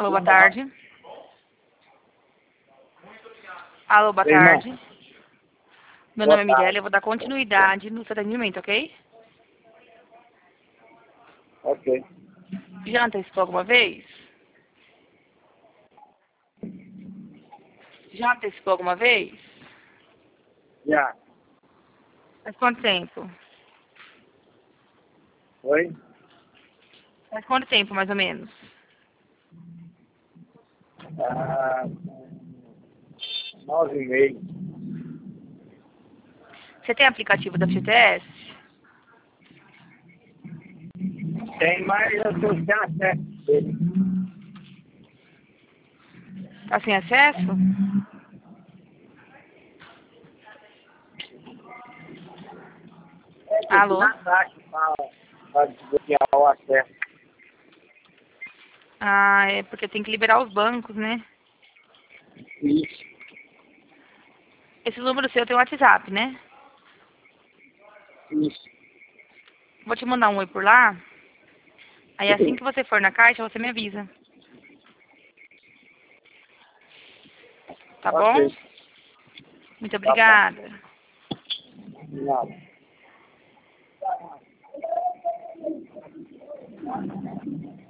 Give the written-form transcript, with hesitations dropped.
Alô, boa tarde. Alô, boa Oi, irmã. tarde. Meu Boa nome é tarde. Miguel e eu vou dar continuidade no seu atendimento, ok? Ok. Já antecipou alguma vez? Já antecipou alguma vez? Já. Faz quanto tempo? Oi? Faz quanto tempo, mais ou menos? Ah, 9h30. Você tem aplicativo da FGTS? Tem, mas eu estou sem acesso dele. Tá sem acesso? Tem que ir Alô? na taxa para desbloquear o acesso. Ah, é porque tem que liberar os bancos, né? Isso. Esse número seu tem um WhatsApp, né? Isso. Vou te mandar um oi por lá. Aí assim que você for na caixa, você me avisa. Tá bom? Ok. Muito Tá bom. obrigada. Nada.